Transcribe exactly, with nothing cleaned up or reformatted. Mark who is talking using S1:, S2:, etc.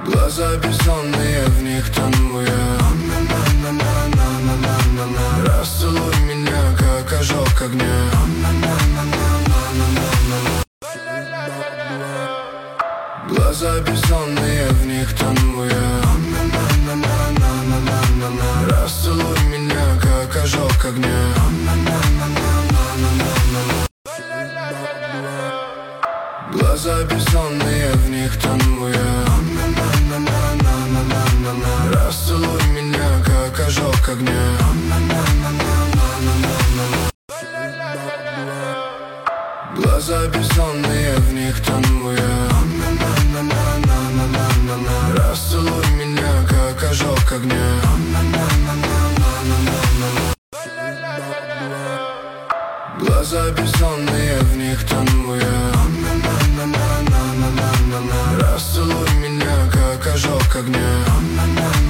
S1: Глаза бессонные, в них тону я. Расцелуй меня, как ожог огня. Глаза бессонные, в них тону я. Расцелуй меня, как ожог огня. Глаза бессонные, в них тону я. Расцелуй меня, как ожог огня. Глаза бессонные, в них тону я. Расцелуй меня, как ожог огня. Глаза бессонные, в них тону я. Расцелуй меня, как ожог огня.